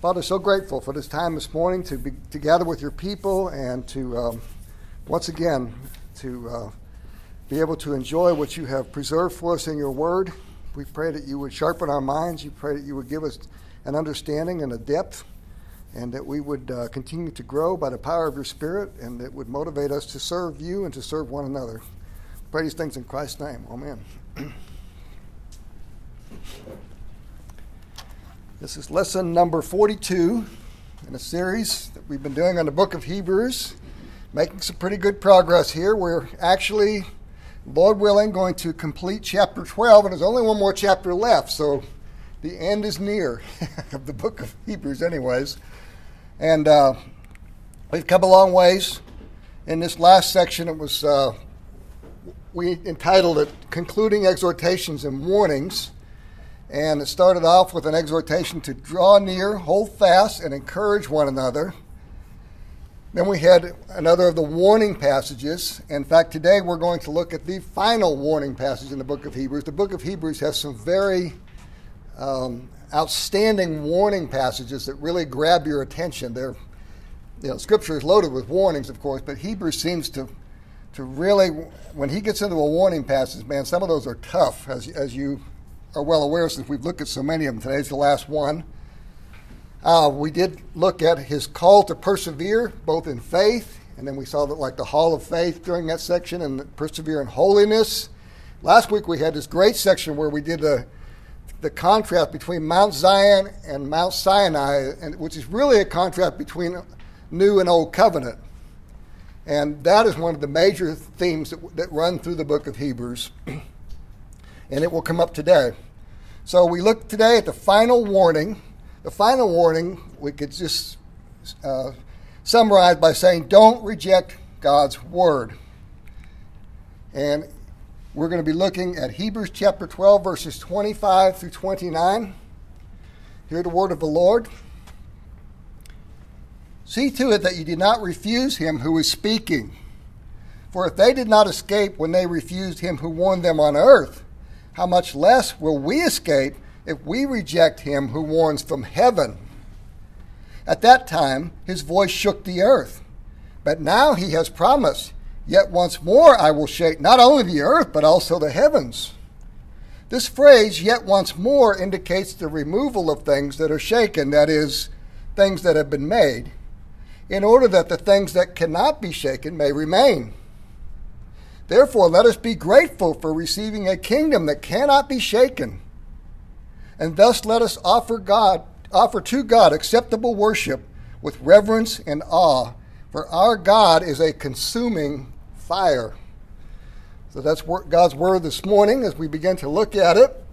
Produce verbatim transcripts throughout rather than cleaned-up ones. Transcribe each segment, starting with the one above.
Father, so grateful for this time this morning to be to gather with your people and to um, once again to uh, be able to enjoy what you have preserved for us in your word. We pray that you would sharpen our minds. You pray that you would give us an understanding and a depth, and that we would uh, continue to grow by the power of your Spirit, and that would motivate us to serve you and to serve one another. Pray these things in Christ's name. Amen. This is lesson number forty-two in a series that we've been doing on the book of Hebrews, making some pretty good progress here. We're actually, Lord willing, going to complete chapter twelve, and there's only one more chapter left, so the end is near of the book of Hebrews anyways. And uh, we've come a long ways. In this last section, it was, uh, we entitled it Concluding Exhortations and Warnings. And it started off with an exhortation to draw near, hold fast, and encourage one another. Then we had another of the warning passages. In fact, today we're going to look at the final warning passage in the book of Hebrews. The book of Hebrews has some very um, outstanding warning passages that really grab your attention. They're, you know, Scripture is loaded with warnings, of course, but Hebrews seems to to really, when he gets into a warning passage, man, some of those are tough, as as you are well aware, since we've looked at so many of them. Today's the last one. Uh, we did look at his call to persevere, both in faith, and then we saw that like the hall of faith during that section, and persevere in holiness. Last week we had this great section where we did the the contrast between Mount Zion and Mount Sinai, and which is really a contrast between New and Old Covenant. And that is one of the major themes that, that run through the book of Hebrews. And it will come up today. So we look today at the final warning. The final warning we could just uh, summarize by saying, don't reject God's word. And we're going to be looking at Hebrews chapter twelve, verses twenty-five through twenty-nine. Hear the word of the Lord. See to it that you do not refuse him who is speaking. For if they did not escape when they refused him who warned them on earth, how much less will we escape if we reject him who warns from heaven? At that time, his voice shook the earth. But now he has promised, yet once more I will shake not only the earth, but also the heavens. This phrase, yet once more, indicates the removal of things that are shaken, that is, things that have been made, in order that the things that cannot be shaken may remain. Therefore, let us be grateful for receiving a kingdom that cannot be shaken. And thus let us offer God, offer to God acceptable worship with reverence and awe, for our God is a consuming fire. So that's God's word this morning as we begin to look at it.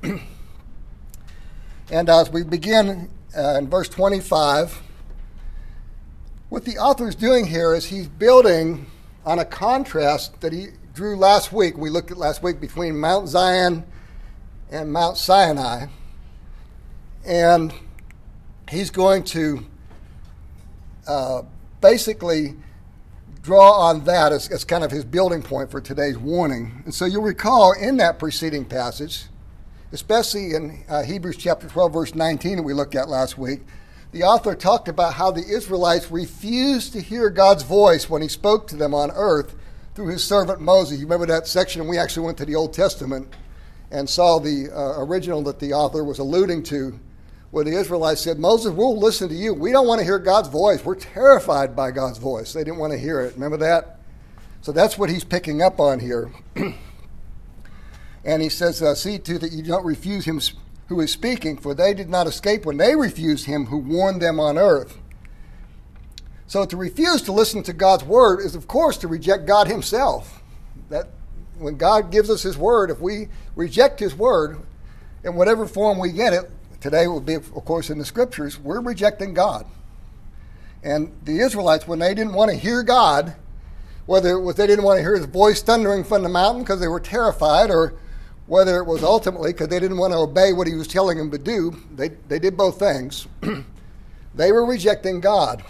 And as we begin uh, in verse twenty-five, what the author is doing here is he's building on a contrast that he drew last week. We looked at last week between Mount Zion and Mount Sinai. And he's going to uh, basically draw on that as, as kind of his building point for today's warning. And so you'll recall in that preceding passage, especially in uh, Hebrews chapter twelve, verse nineteen that we looked at last week, the author talked about how the Israelites refused to hear God's voice when he spoke to them on earth through his servant Moses. You remember that section? We actually went to the Old Testament and saw the uh, original that the author was alluding to, where the Israelites said, Moses, we'll listen to you. We don't want to hear God's voice. We're terrified by God's voice. They didn't want to hear it. Remember that? So that's what he's picking up on here. And he says, uh, see to that you don't refuse him who is speaking, for they did not escape when they refused him who warned them on earth. So to refuse to listen to God's word is, of course, to reject God himself. That when God gives us his word, if we reject his word in whatever form we get it, today will be, of course, in the scriptures, we're rejecting God. And the Israelites, when they didn't want to hear God, whether it was they didn't want to hear his voice thundering from the mountain because they were terrified, or whether it was ultimately because they didn't want to obey what he was telling them to do, they, they did both things. They were rejecting God.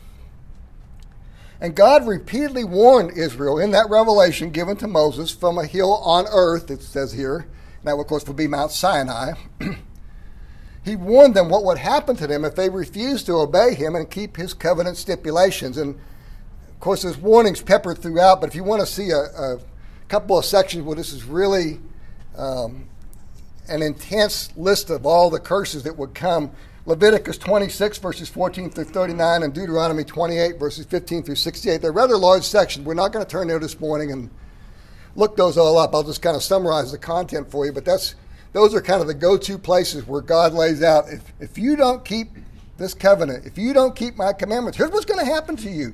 And God repeatedly warned Israel in that revelation given to Moses from a hill on earth, it says here. That, of course, would be Mount Sinai. he warned them what would happen to them if they refused to obey him and keep his covenant stipulations. And, of course, there's warnings peppered throughout, but if you want to see a, a couple of sections where this is really um, an intense list of all the curses that would come, Leviticus twenty-six, verses fourteen through thirty-nine, and Deuteronomy twenty-eight, verses fifteen through sixty-eight. They're rather large sections. We're not going to turn there this morning and look those all up. I'll just kind of summarize the content for you, but that's those are kind of the go-to places where God lays out, if, if you don't keep this covenant, if you don't keep my commandments, here's what's going to happen to you.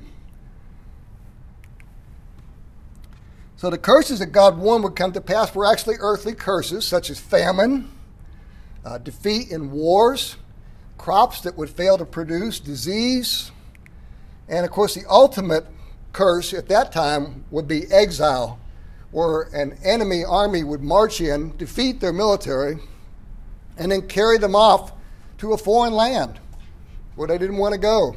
So the curses that God warned would come to pass were actually earthly curses, such as famine, uh, defeat in wars, crops that would fail to produce, disease, and of course the ultimate curse at that time would be exile, where an enemy army would march in, defeat their military, and then carry them off to a foreign land where they didn't want to go.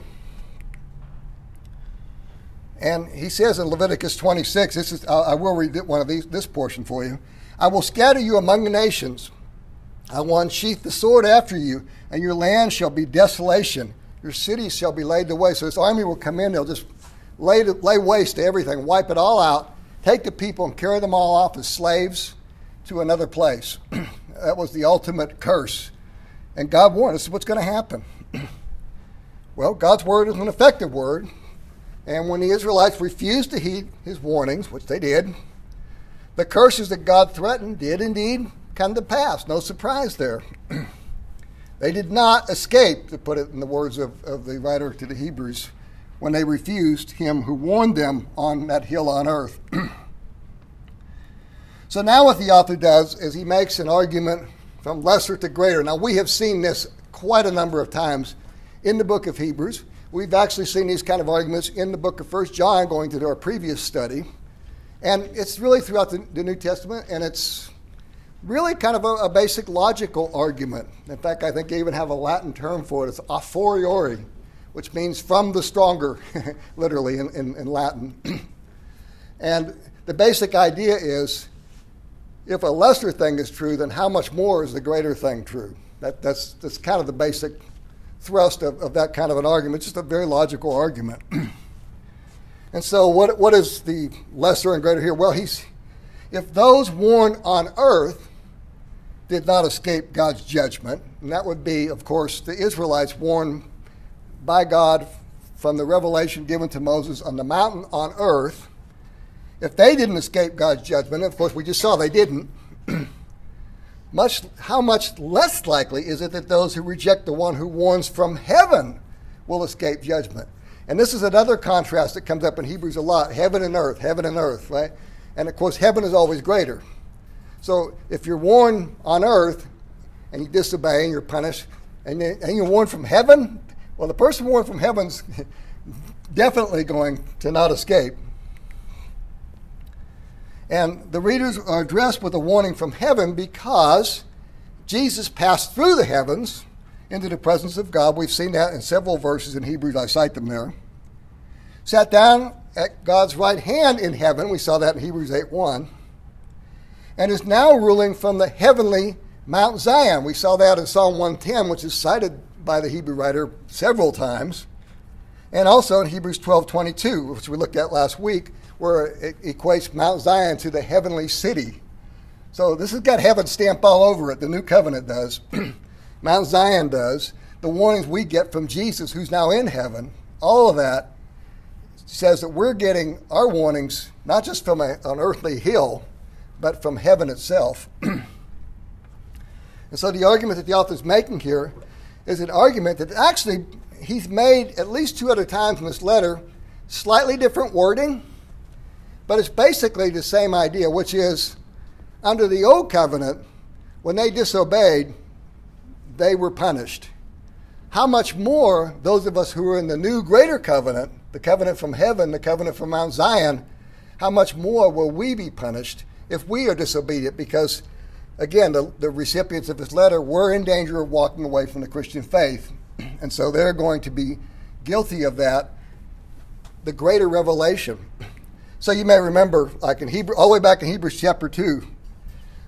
And he says in Leviticus twenty-six, this is, I will read one of these, this portion for you. I will scatter you among the nations. I will unsheath the sword after you, and your land shall be desolation. Your cities shall be laid waste. So this army will come in, they'll just lay, lay waste to everything, wipe it all out, take the people and carry them all off as slaves to another place. That was the ultimate curse. And God warned us what's going to happen. Well, God's word is an effective word. And when the Israelites refused to heed his warnings, which they did, the curses that God threatened did indeed come to pass. No surprise there. They did not escape, to put it in the words of, of the writer to the Hebrews, when they refused him who warned them on that hill on earth. So now what the author does is he makes an argument from lesser to greater. Now we have seen this quite a number of times in the book of Hebrews. We've actually seen these kind of arguments in the book of First John going to our previous study. And it's really throughout the, the New Testament, and it's really kind of a, a basic logical argument. In fact, I think they even have a Latin term for it. It's a fortiori, which means from the stronger, literally in, in, in Latin. And the basic idea is, if a lesser thing is true, then how much more is the greater thing true? That, that's, that's kind of the basic thrust of, of that kind of an argument, just a very logical argument. And so what what is the lesser and greater here? Well, he's if those warned on earth did not escape God's judgment, and that would be, of course, the Israelites warned by God from the revelation given to Moses on the mountain on earth, if they didn't escape God's judgment, of course we just saw they didn't, much how much less likely is it that those who reject the one who warns from heaven will escape judgment? And this is another contrast that comes up in Hebrews a lot, heaven and earth, heaven and earth, right? And of course heaven is always greater. So if you're warned on earth and you disobey and you're punished, and, and you're warned from heaven, well, the person warned from heaven's definitely going to not escape. And the readers are addressed with a warning from heaven because Jesus passed through the heavens into the presence of God. We've seen that in several verses in Hebrews. I cite them there. Sat down at God's right hand in heaven. We saw that in Hebrews eight one. And is now ruling from the heavenly Mount Zion. We saw that in Psalm one ten, which is cited by the Hebrew writer several times. And also in Hebrews twelve twenty-two, which we looked at last week, where it equates Mount Zion to the heavenly city. So this has got heaven stamped all over it. The new covenant does. Mount Zion does. The warnings we get from Jesus, who's now in heaven, all of that says that we're getting our warnings not just from a, an earthly hill, but from heaven itself. And so the argument that the author's making here is an argument that actually he's made at least two other times in this letter, slightly different wording, but it's basically the same idea, which is under the old covenant, when they disobeyed, they were punished. How much more those of us who are in the new greater covenant, the covenant from heaven, the covenant from Mount Zion, how much more will we be punished if we are disobedient? Because, again, the, the recipients of this letter were in danger of walking away from the Christian faith. And so they're going to be guilty of that, the greater revelation. So you may remember, like in Hebrew, all the way back in Hebrews chapter two,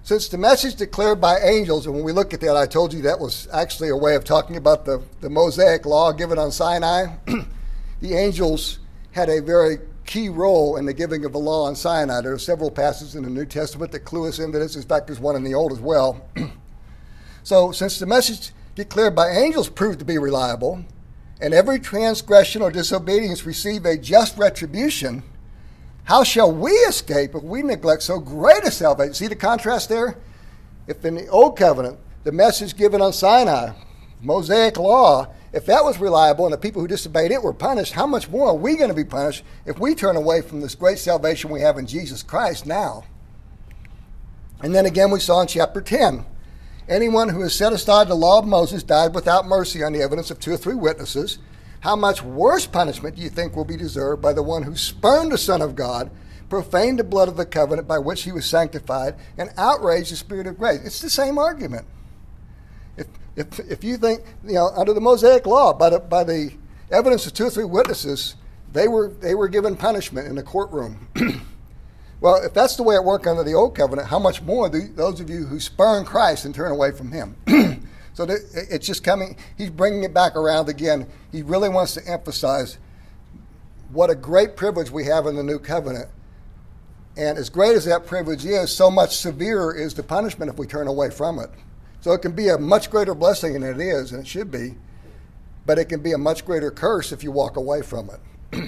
Since the message declared by angels, and when we look at that, I told you that was actually a way of talking about the, the Mosaic law given on Sinai. The angels had a very key role in the giving of the law on Sinai. There are several passages in the New Testament that clue us into this. In fact, there's one in the Old as well. So since the message declared by angels proved to be reliable, and every transgression or disobedience receive a just retribution, how shall we escape if we neglect so great a salvation? See the contrast there? If in the Old Covenant, the message given on Sinai, Mosaic law, if that was reliable and the people who disobeyed it were punished, how much more are we going to be punished if we turn away from this great salvation we have in Jesus Christ now? And then again we saw in chapter ten, anyone who has set aside the law of Moses died without mercy on the evidence of two or three witnesses. How much worse punishment do you think will be deserved by the one who spurned the Son of God, profaned the blood of the covenant by which he was sanctified, and outraged the Spirit of grace? It's the same argument. If if if you think, you know, under the Mosaic law, by the by the evidence of two or three witnesses, they were they were given punishment in the courtroom. Well, if that's the way it worked under the Old Covenant, how much more do those of you who spurn Christ and turn away from him? So it's just coming, he's bringing it back around again. He really wants to emphasize what a great privilege we have in the New Covenant. And as great as that privilege is, so much severer is the punishment if we turn away from it. So it can be a much greater blessing than it is, and it should be, but it can be a much greater curse if you walk away from it.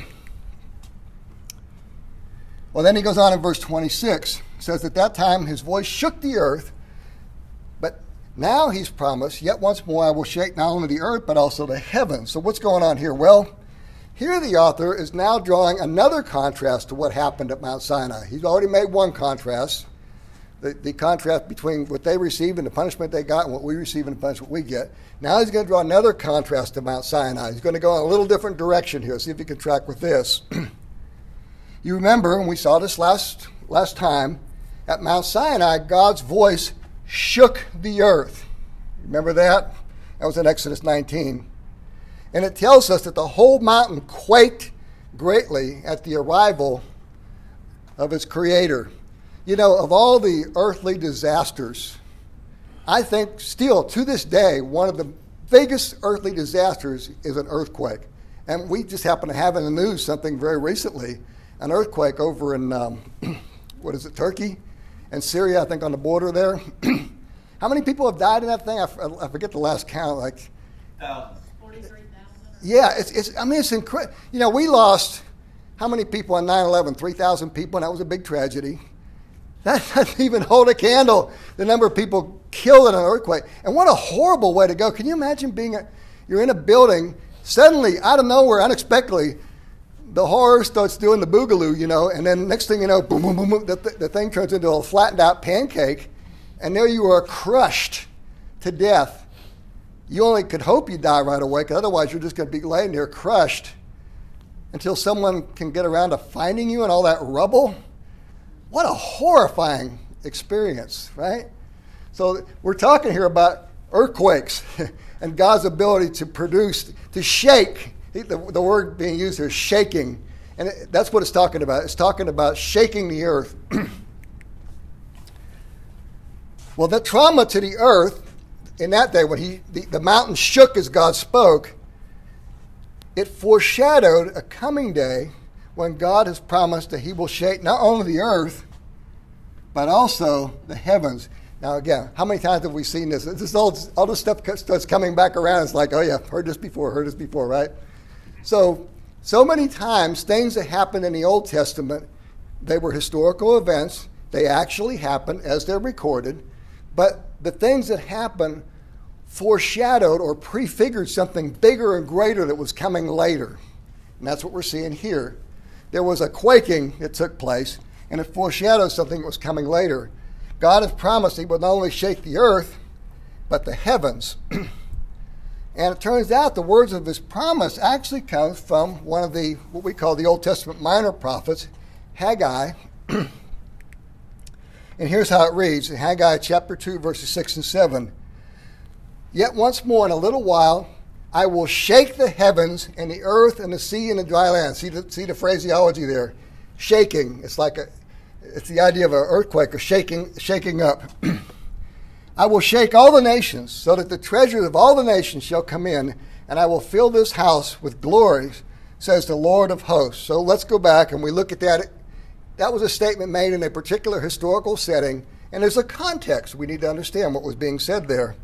Well, then he goes on in verse twenty-six. It says, at that time his voice shook the earth, but now he's promised, yet once more I will shake not only the earth, but also the heavens. So what's going on here? Well, here the author is now drawing another contrast to what happened at Mount Sinai. He's already made one contrast, the, the contrast between what they received and the punishment they got and what we receive and the punishment we get. Now he's going to draw another contrast to Mount Sinai. He's going to go in a little different direction here. See if you can track with this. You remember, and we saw this last, last time, at Mount Sinai, God's voice shook the earth. Remember that? That was in Exodus nineteen. And it tells us that the whole mountain quaked greatly at the arrival of its creator. You know, of all the earthly disasters, I think still to this day, one of the biggest earthly disasters is an earthquake. And we just happen to have in the news something very recently, an earthquake over in, um, what is it, Turkey and Syria, I think on the border there. How many people have died in that thing? I, f- I forget the last count. Like, thousands. forty-three thousand. Yeah, it's, it's, I mean, it's incredible. You know, we lost, how many people on nine eleven? three thousand people, and that was a big tragedy. That doesn't even hold a candle, the number of people killed in an earthquake. And what a horrible way to go. Can you imagine being, a, you're in a building, suddenly, out of nowhere, unexpectedly, the horror starts doing the boogaloo, you know, and then next thing you know, boom, boom, boom, boom, the, the thing turns into a flattened out pancake, and there you are crushed to death. You only could hope you die right away, because otherwise you're just going to be laying there crushed until someone can get around to finding you and all that rubble. What a horrifying experience, right? So we're talking here about earthquakes and God's ability to produce, to shake. The, the word being used here is shaking. And it, that's what it's talking about. It's talking about shaking the earth. Well, the trauma to the earth in that day when he the, the mountain shook as God spoke, it foreshadowed a coming day when God has promised that he will shake not only the earth, but also the heavens. Now, again, how many times have we seen this? This all, all this stuff starts coming back around. It's like, oh, yeah, heard this before, heard this before, right? So, so many times, things that happened in the Old Testament, they were historical events. They actually happened as they're recorded. But the things that happened foreshadowed or prefigured something bigger and greater that was coming later. And that's what we're seeing here. There was a quaking that took place, and it foreshadowed something that was coming later. God has promised he will not only shake the earth, but the heavens. And it turns out the words of his promise actually comes from one of the, what we call the Old Testament minor prophets, Haggai. And here's how it reads, in Haggai chapter two, verses six and seven. Yet once more in a little while, I will shake the heavens and the earth and the sea and the dry land. See the, see the phraseology there. Shaking. It's like a, It's the idea of an earthquake, or shaking, shaking up. I will shake all the nations, so that the treasures of all the nations shall come in, and I will fill this house with glory, says the Lord of hosts. So let's go back and we look at that. That was a statement made in a particular historical setting, and there's a context. We need to understand what was being said there.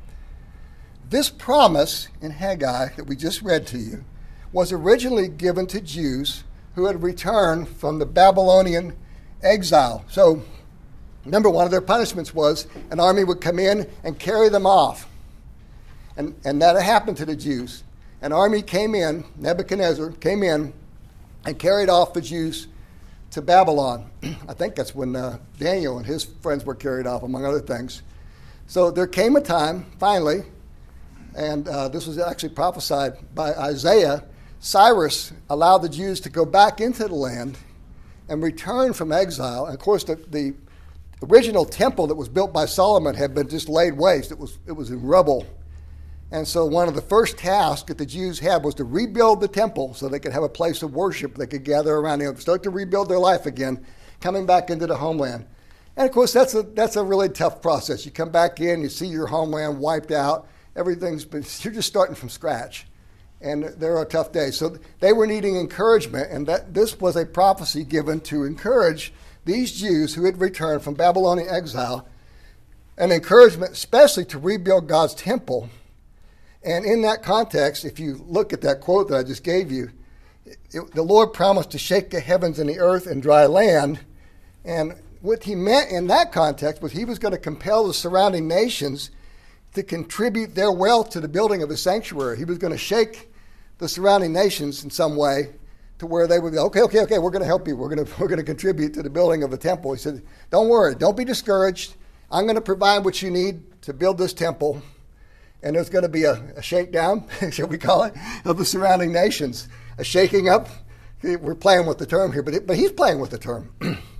This promise in Haggai that we just read to you was originally given to Jews who had returned from the Babylonian exile. So remember, one of their punishments was an army would come in and carry them off. And, and that happened to the Jews. An army came in, Nebuchadnezzar came in and carried off the Jews to Babylon. I think that's when uh, Daniel and his friends were carried off, among other things. So there came a time, finally, and uh, this was actually prophesied by Isaiah. Cyrus allowed the Jews to go back into the land and return from exile. And of course, the, the original temple that was built by Solomon had been just laid waste. It was, it was in rubble. And so one of the first tasks that the Jews had was to rebuild the temple so they could have a place of worship. They could gather around and start to rebuild their life again, coming back into the homeland. And of course, that's a, that's a really tough process. You come back in, you see your homeland wiped out. Everything's been, you're just starting from scratch. And there are tough days. So they were needing encouragement, and that this was a prophecy given to encourage these Jews who had returned from Babylonian exile, an encouragement especially to rebuild God's temple. And in that context, if you look at that quote that I just gave you, it, the Lord promised to shake the heavens and the earth and dry land. And what he meant in that context was he was going to compel the surrounding nations to contribute their wealth to the building of his sanctuary. He was going to shake the surrounding nations in some way to where they would go, okay, okay, okay, we're going to help you. We're going to, we're going to contribute to the building of the temple. He said, don't worry, don't be discouraged. I'm going to provide what you need to build this temple. And there's going to be a, a shakedown, shall we call it, of the surrounding nations. A shaking up. We're playing with the term here, but, it, but he's playing with the term.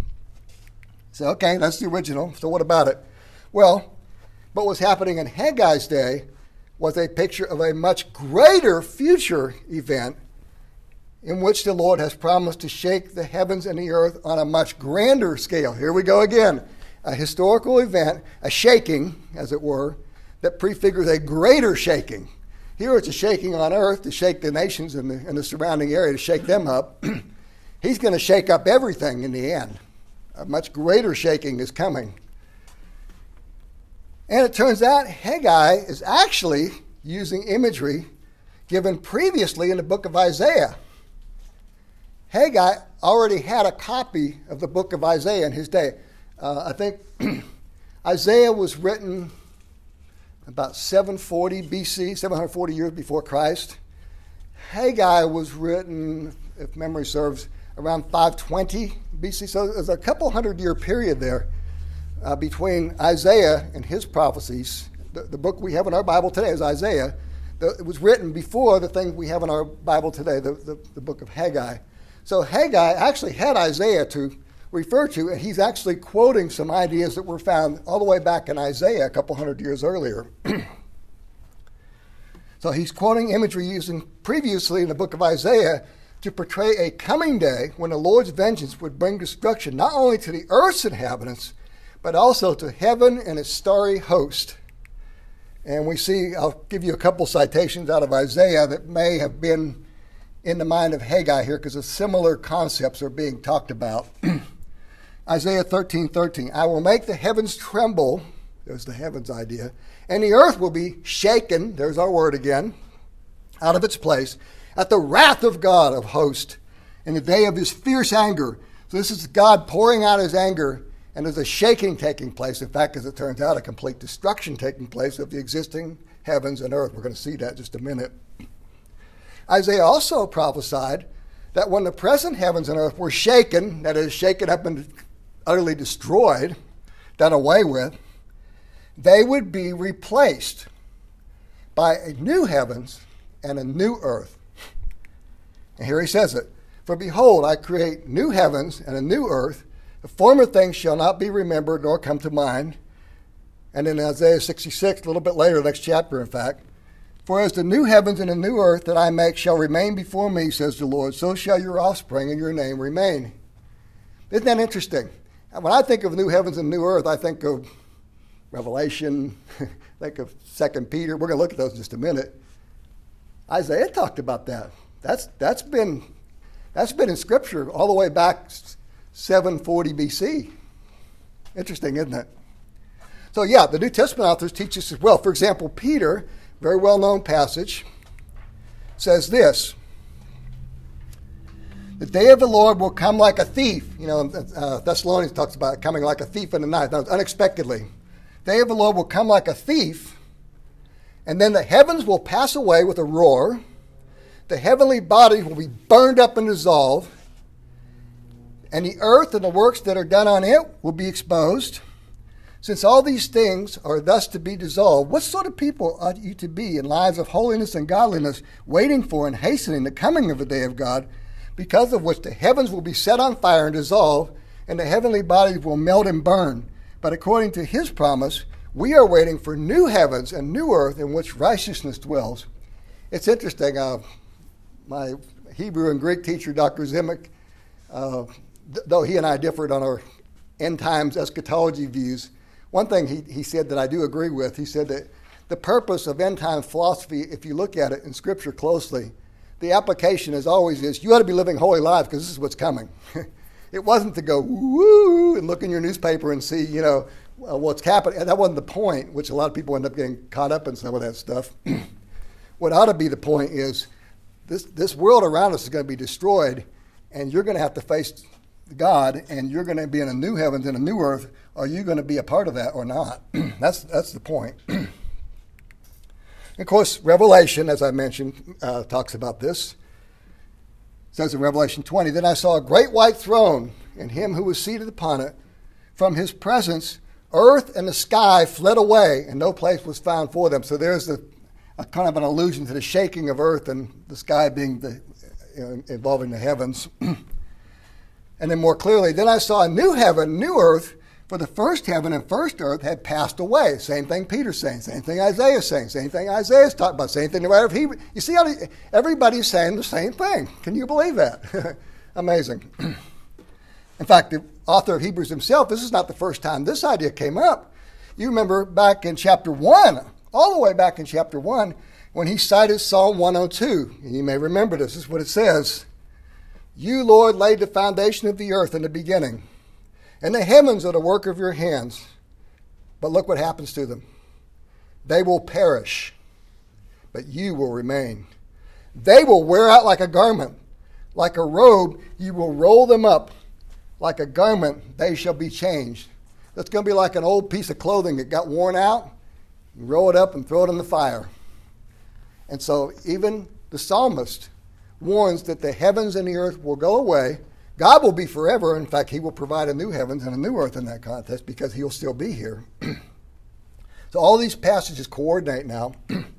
So, okay, that's the original. So what about it? Well, what was happening in Haggai's day was a picture of a much greater future event in which the Lord has promised to shake the heavens and the earth on a much grander scale. Here we go again. A historical event, a shaking, as it were, that prefigures a greater shaking. Here it's a shaking on earth to shake the nations in the, in the surrounding area, to shake them up. He's going to shake up everything in the end. A much greater shaking is coming. And it turns out Haggai is actually using imagery given previously in the book of Isaiah. Haggai already had a copy of the book of Isaiah in his day. Uh, I think Isaiah was written about seven forty B C, seven hundred forty years before Christ. Haggai was written, if memory serves, around five twenty B C. So there's a couple hundred year period there uh, between Isaiah and his prophecies. The, the book we have in our Bible today is Isaiah. The, it was written before the thing we have in our Bible today, the, the, the book of Haggai. So Haggai actually had Isaiah to refer to, and he's actually quoting some ideas that were found all the way back in Isaiah a couple hundred years earlier. So he's quoting imagery using previously in the book of Isaiah to portray a coming day when the Lord's vengeance would bring destruction not only to the earth's inhabitants, but also to heaven and its starry host. And we see, I'll give you a couple citations out of Isaiah that may have been in the mind of Haggai here, because similar concepts are being talked about. Isaiah thirteen thirteen, I will make the heavens tremble, there's the heavens idea, and the earth will be shaken, there's our word again, out of its place, at the wrath of God of hosts, in the day of his fierce anger. So this is God pouring out his anger, and there's a shaking taking place. In fact, as it turns out, a complete destruction taking place of the existing heavens and earth. We're going to see that in just a minute. Isaiah also prophesied that when the present heavens and earth were shaken, that is, shaken up and utterly destroyed, done away with, they would be replaced by a new heavens and a new earth. And here he says it, for behold, I create new heavens and a new earth. The former things shall not be remembered nor come to mind. And in Isaiah sixty-six, a little bit later, next chapter in fact, for as the new heavens and the new earth that I make shall remain before me, says the Lord, so shall your offspring and your name remain. Isn't that interesting? When I think of new heavens and new earth, I think of Revelation, think of Second Peter. We're going to look at those in just a minute. Isaiah talked about that. That's that's been that's been in Scripture all the way back seven forty B C. Interesting, isn't it? So yeah, the New Testament authors teach us as well. For example, Peter, very well-known passage, says this: the day of the Lord will come like a thief. You know, uh, Thessalonians talks about coming like a thief in the night. Now, unexpectedly. The day of the Lord will come like a thief, and then the heavens will pass away with a roar. The heavenly bodies will be burned up and dissolved, and the earth and the works that are done on it will be exposed. Since all these things are thus to be dissolved, what sort of people ought you to be in lives of holiness and godliness, waiting for and hastening the coming of the day of God, because of which the heavens will be set on fire and dissolved, and the heavenly bodies will melt and burn. But according to his promise, we are waiting for new heavens and new earth in which righteousness dwells. It's interesting. Uh, my Hebrew and Greek teacher, Doctor Zimek, uh, th- though he and I differed on our end times eschatology views, one thing he, he said that I do agree with, he said that the purpose of end time philosophy, if you look at it in Scripture closely, the application is always is you ought to be living holy lives because this is what's coming. It wasn't to go woo and look in your newspaper and see, you know, uh, what's happening. That wasn't the point, which a lot of people end up getting caught up in some of that stuff. What ought to be the point is this, this world around us is going to be destroyed, and you're going to have to face God, and you're going to be in a new heavens and a new earth. Are you going to be a part of that or not? that's, that's the point. Of course, Revelation, as I mentioned, uh, talks about this. It says in Revelation twenty, then I saw a great white throne, and him who was seated upon it. From his presence, earth and the sky fled away, and no place was found for them. So there's a, a kind of an allusion to the shaking of earth and the sky being the, you know, involving the heavens. And then more clearly, then I saw a new heaven, new earth, for the first heaven and first earth had passed away. Same thing Peter's saying, same thing Isaiah's saying, same thing Isaiah's talking about, same thing the writer of Hebrew. You see how the, everybody's saying the same thing. Can you believe that? Amazing. In fact, the author of Hebrews himself, this is not the first time this idea came up. You remember back in chapter one, all the way back in chapter one, when he cited Psalm one oh two. And you may remember this. This is what it says. You, Lord, laid the foundation of the earth in the beginning, and the heavens are the work of your hands. But look what happens to them. They will perish, but you will remain. They will wear out like a garment. Like a robe, you will roll them up. Like a garment, they shall be changed. That's going to be like an old piece of clothing that got worn out. You roll it up and throw it in the fire. And so even the psalmist warns that the heavens and the earth will go away. God will be forever. In fact, he will provide a new heavens and a new earth in that context because he'll still be here. So all these passages coordinate now.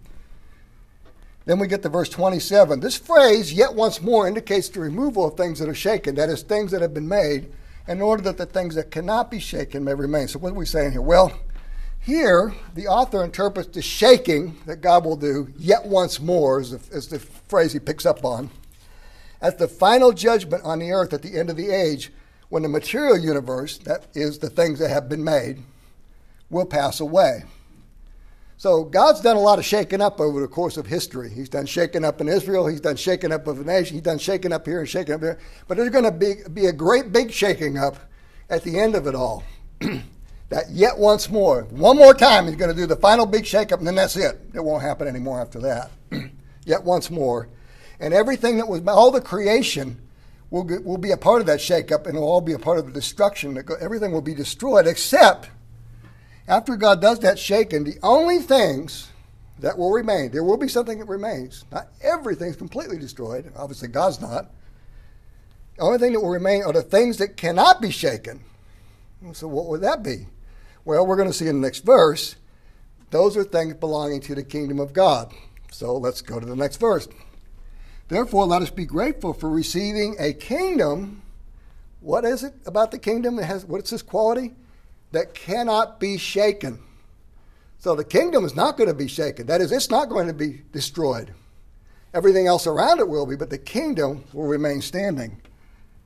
Then we get to verse twenty-seven. This phrase, yet once more, indicates the removal of things that are shaken, that is, things that have been made, in order that the things that cannot be shaken may remain. So what are we saying here? Well, here, the author interprets the shaking that God will do, yet once more, is the, is the phrase he picks up on, as the final judgment on the earth at the end of the age, when the material universe, that is the things that have been made, will pass away. So God's done a lot of shaking up over the course of history. He's done shaking up in Israel. He's done shaking up of the nation. He's done shaking up here and shaking up there. But there's going to be, be a great big shaking up at the end of it all. That yet once more, one more time, he's going to do the final big shake up, and then that's it. It won't happen anymore after that. Yet once more. And everything that was, all the creation will, will be a part of that shake-up, and it will all be a part of the destruction. Everything will be destroyed, except after God does that shaking, the only things that will remain, there will be something that remains. Not everything's completely destroyed. Obviously, God's not. The only thing that will remain are the things that cannot be shaken. So what would that be? Well, we're going to see in the next verse, those are things belonging to the kingdom of God. So let's go to the next verse. Therefore, let us be grateful for receiving a kingdom. What is it about the kingdom that has, what's this quality? That cannot be shaken. So the kingdom is not going to be shaken. That is, it's not going to be destroyed. Everything else around it will be, but the kingdom will remain standing.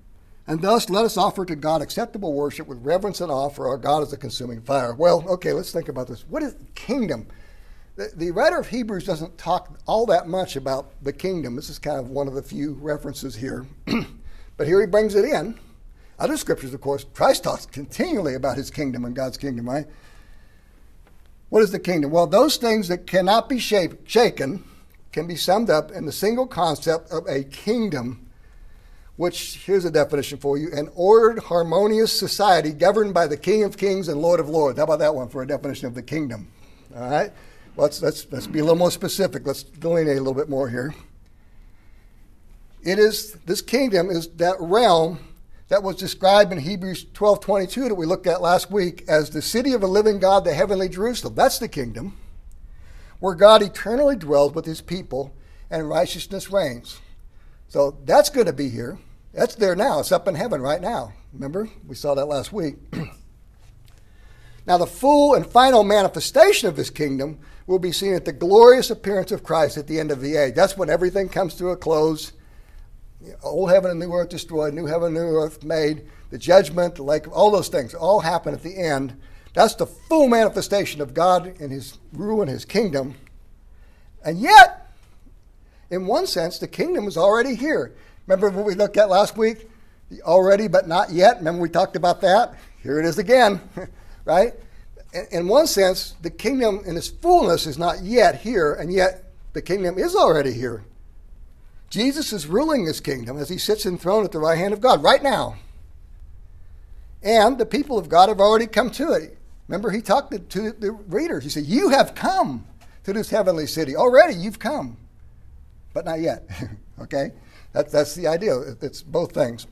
And thus, let us offer to God acceptable worship with reverence and awe, for our God is a consuming fire. Well, okay, let's think about this. What is kingdom? The, the writer of Hebrews doesn't talk all that much about the kingdom. This is kind of one of the few references here. But here he brings it in. Other scriptures, of course, Christ talks continually about his kingdom and God's kingdom, right? What is the kingdom? Well, those things that cannot be shape, shaken can be summed up in the single concept of a kingdom, which, here's a definition for you, an ordered, harmonious society governed by the King of Kings and Lord of Lords. How about that one for a definition of the kingdom? All right? Well, let's, let's, let's be a little more specific. Let's delineate a little bit more here. It is, this kingdom is that realm that was described in Hebrews twelve twenty-two that we looked at last week as the city of the living God, the heavenly Jerusalem. That's the kingdom where God eternally dwells with his people and righteousness reigns. So that's going to be here. That's there now. It's up in heaven right now. Remember? We saw that last week. Now, the full and final manifestation of this kingdom will be seen at the glorious appearance of Christ at the end of the age. That's when everything comes to a close. Old heaven and new earth destroyed, new heaven and new earth made, the judgment, the lake, all those things all happen at the end. That's the full manifestation of God and his rule and his kingdom. And yet, in one sense, the kingdom is already here. Remember what we looked at last week? The already but not yet. Remember we talked about that? Here it is again, right? In one sense, the kingdom in its fullness is not yet here, and yet the kingdom is already here. Jesus is ruling this kingdom as he sits enthroned at the right hand of God right now. And the people of God have already come to it. Remember, he talked to, to the readers. He said, you have come to this heavenly city. Already you've come, but not yet. Okay? That, that's the idea. It's both things.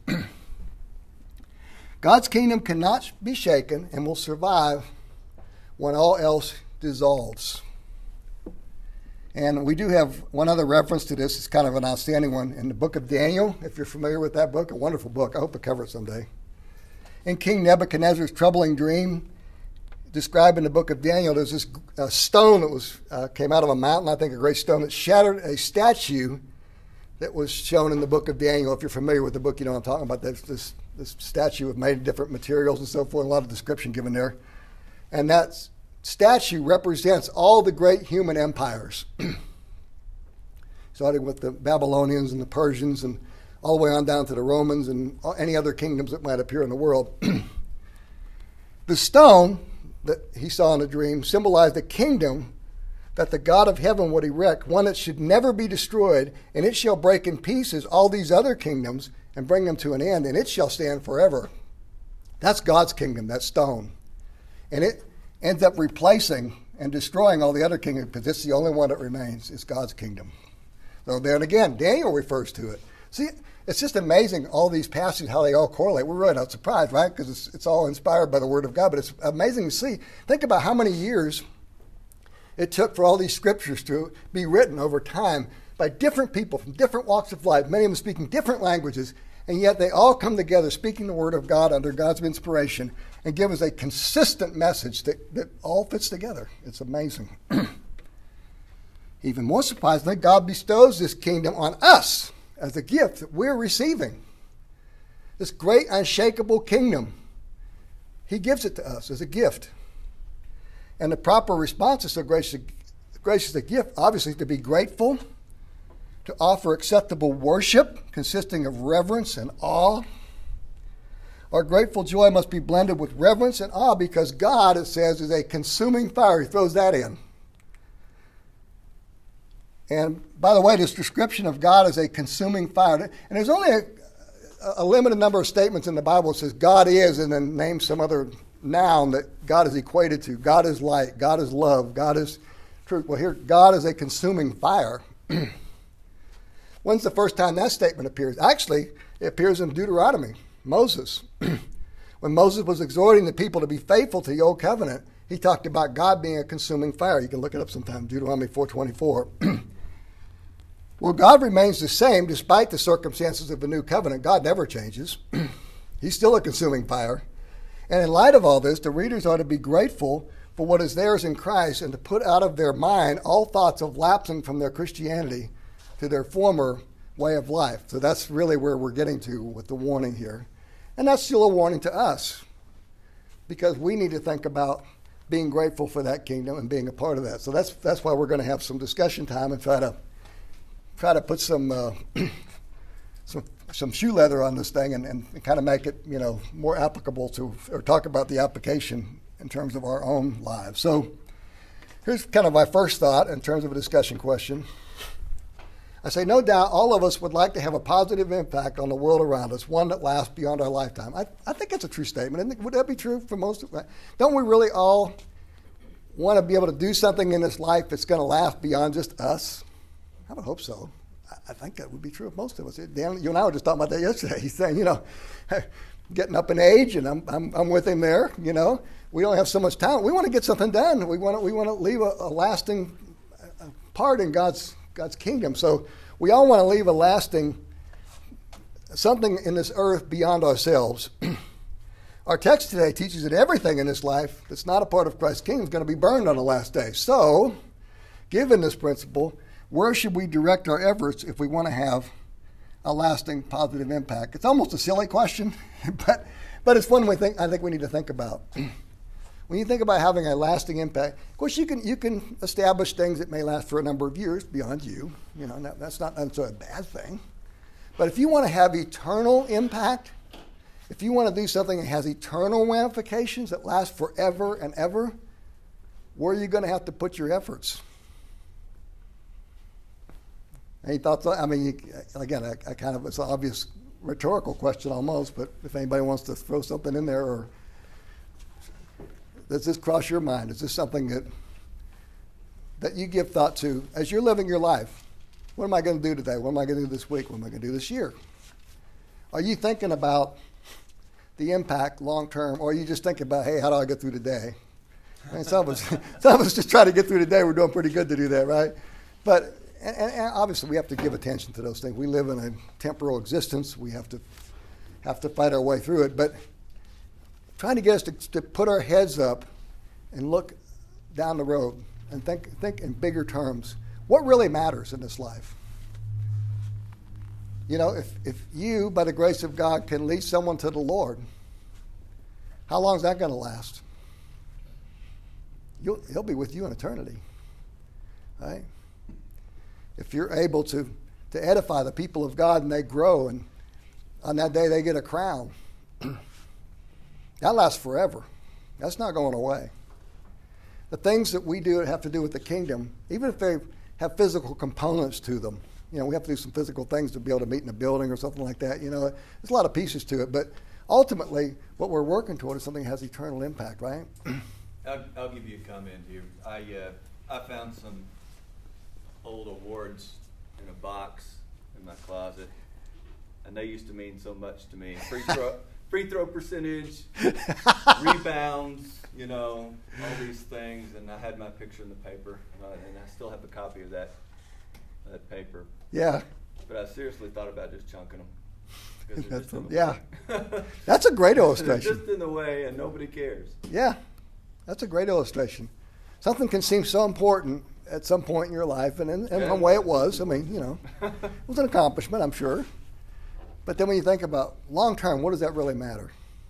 God's kingdom cannot be shaken and will survive when all else dissolves. And we do have one other reference to this. It's kind of an outstanding one in the book of Daniel. If you're familiar with that book, a wonderful book. I hope to cover it someday. In King Nebuchadnezzar's troubling dream, described in the book of Daniel, there's this uh, stone that was uh, came out of a mountain, I think a great stone, that shattered a statue that was shown in the book of Daniel. If you're familiar with the book, you know what I'm talking about. There's this, this statue was made of different materials and so forth, a lot of description given there. And that statue represents all the great human empires, starting with the Babylonians and the Persians and all the way on down to the Romans and any other kingdoms that might appear in the world. The stone that he saw in a dream symbolized a kingdom that the God of heaven would erect, one that should never be destroyed, and it shall break in pieces all these other kingdoms and bring them to an end, and it shall stand forever. That's God's kingdom, that stone. And it ends up replacing and destroying all the other kingdoms, because it's the only one that remains. It's God's kingdom. So then again, Daniel refers to it. See, it's just amazing, all these passages, how they all correlate. We're really not surprised, right? Because it's, it's all inspired by the Word of God. But it's amazing to see. Think about how many years it took for all these scriptures to be written over time by different people from different walks of life, many of them speaking different languages, and yet they all come together speaking the Word of God under God's inspiration and give us a consistent message that, that all fits together. It's amazing. Even more surprisingly, God bestows this kingdom on us as a gift that we're receiving. This great unshakable kingdom. He gives it to us as a gift. And the proper response to so gracious, gracious a gift, obviously, to be grateful, to offer acceptable worship consisting of reverence and awe. Our grateful joy must be blended with reverence and awe because God, it says, is a consuming fire. He throws that in. And by the way, this description of God as a consuming fire, and there's only a, a limited number of statements in the Bible that says God is, and then name some other noun that God is equated to. God is light, God is love, God is truth. Well, here, God is a consuming fire. When's the first time that statement appears? Actually, it appears in Deuteronomy, Moses. When Moses was exhorting the people to be faithful to the old covenant, he talked about God being a consuming fire. You can look it up sometime, Deuteronomy four twenty-four. Well, God remains the same despite the circumstances of the new covenant. God never changes. He's still a consuming fire. And in light of all this, the readers are to be grateful for what is theirs in Christ and to put out of their mind all thoughts of lapsing from their Christianity to their former way of life. So that's really where we're getting to with the warning here. And that's still a warning to us, because we need to think about being grateful for that kingdom and being a part of that. So that's that's why we're going to have some discussion time and try to try to put some uh, some some shoe leather on this thing and, and kind of make it, you know, more applicable to, or talk about the application in terms of our own lives. So here's kind of my first thought in terms of a discussion question. I say, no doubt all of us would like to have a positive impact on the world around us, one that lasts beyond our lifetime. I, I think that's a true statement. Isn't it? Would that be true for most of us? Don't we really all want to be able to do something in this life that's going to last beyond just us? I would hope so. I, I think that would be true of most of us. Dan, you and I were just talking about that yesterday. He's saying, you know, getting up in age, and I'm, I'm, I'm with him there, you know. We don't have so much time. We want to get something done. We want to, we want to leave a, a lasting part in God's God's kingdom. So we all want to leave a lasting something in this earth beyond ourselves. Our text today teaches that everything in this life that's not a part of Christ's kingdom is going to be burned on the last day. So, given this principle, where should we direct our efforts if we want to have a lasting positive impact? It's almost a silly question, but but it's one we think I think we need to think about. When you think about having a lasting impact, of course, you can you can establish things that may last for a number of years beyond you. You know, that, that's not necessarily a bad thing. But if you want to have eternal impact, if you want to do something that has eternal ramifications that last forever and ever, where are you going to have to put your efforts? Any thoughts? I mean, you, again, I, I kind of it's an obvious rhetorical question almost, but if anybody wants to throw something in there, or does this cross your mind? Is this something that that you give thought to as you're living your life? What am I going to do today? What am I going to do this week? What am I going to do this year? Are you thinking about the impact long term, or are you just thinking about, hey, how do I get through today? I mean, some of us, some of us just try to get through today. We're doing pretty good to do that, right? But and, and obviously, we have to give attention to those things. We live in a temporal existence. We have to have to fight our way through it. But trying to get us to, to put our heads up and look down the road and think think in bigger terms. What really matters in this life? You know, if, if you, by the grace of God, can lead someone to the Lord, how long is that going to last? You'll, he'll be with you in eternity, right? If you're able to, to edify the people of God and they grow, and on that day they get a crown, that lasts forever. That's not going away. The things that we do that have to do with the kingdom, even if they have physical components to them, you know, we have to do some physical things to be able to meet in a building or something like that. You know, there's a lot of pieces to it, but ultimately, what we're working toward is something that has eternal impact, right? I'll, I'll give you a comment here. I uh, I found some old awards in a box in my closet, and they used to mean so much to me. Free throw, free throw percentage, rebounds, you know, all these things, and I had my picture in the paper, uh, and I still have a copy of that that paper. Yeah. But I seriously thought about just chunking them. That's a, yeah. That's a great illustration. Just in the way, and nobody cares. Yeah. That's a great illustration. Something can seem so important at some point in your life, and in, in yeah. one way it was. I mean, you know, it was an accomplishment, I'm sure. But then when you think about long term, what does that really matter?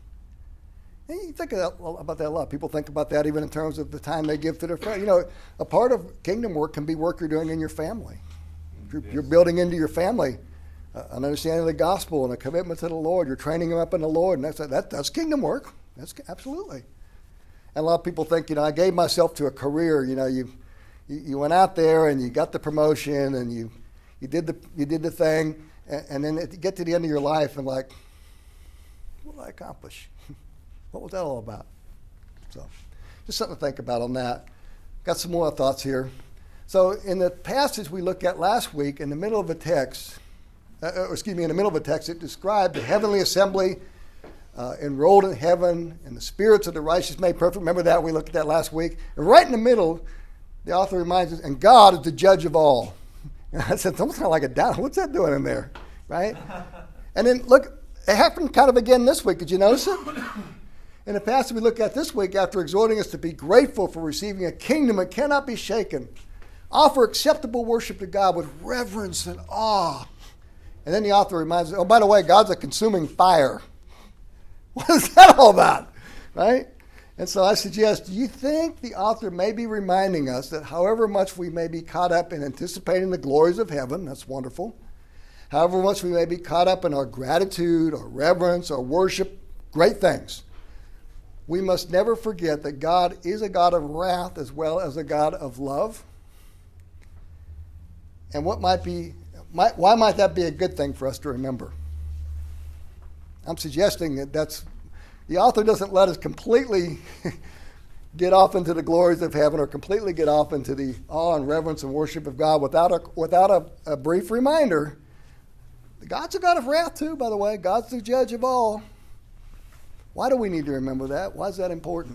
And you think about that a lot. People think about that even in terms of the time they give to their friends. You know, a part of kingdom work can be work you're doing in your family. You're, Yes. you're building into your family uh, an understanding of the gospel and a commitment to the Lord. You're training them up in the Lord, and that's that, that's kingdom work. That's absolutely. And a lot of people think, you know, I gave myself to a career. You know, you you, you went out there and you got the promotion and you you did the you did the thing, and, and then you get to the end of your life and like, what did I accomplish? What was that all about? So, just something to think about on that. Got some more thoughts here. So, in the passage we looked at last week, in the middle of a text, uh, excuse me, in the middle of a text, it described the heavenly assembly uh, enrolled in heaven, and the spirits of the righteous made perfect. Remember that? We looked at that last week. And right in the middle, the author reminds us, and God is the judge of all. And I said, almost kind of like a down. What's that doing in there? Right? And then, look, it happened kind of again this week. Did you notice it? In the passage we look at this week, after exhorting us to be grateful for receiving a kingdom that cannot be shaken, offer acceptable worship to God with reverence and awe. And then the author reminds us, oh, by the way, God's a consuming fire. What is that all about? Right? And so I suggest, do you think the author may be reminding us that however much we may be caught up in anticipating the glories of heaven, that's wonderful, however much we may be caught up in our gratitude or reverence or worship, great things, we must never forget that God is a God of wrath as well as a God of love. And what might be, might, why might that be a good thing for us to remember? I'm suggesting that that's, the author doesn't let us completely get off into the glories of heaven or completely get off into the awe and reverence and worship of God without a, without a, a brief reminder. God's a God of wrath too, by the way. God's the judge of all. Why do we need to remember that? Why is that important?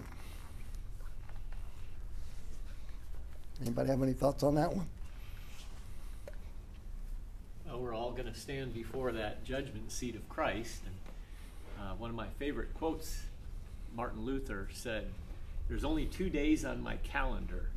Anybody have any thoughts on that one? Well, we're all going to stand before that judgment seat of Christ. And uh, one of my favorite quotes, Martin Luther said, "There's only two days on my calendar,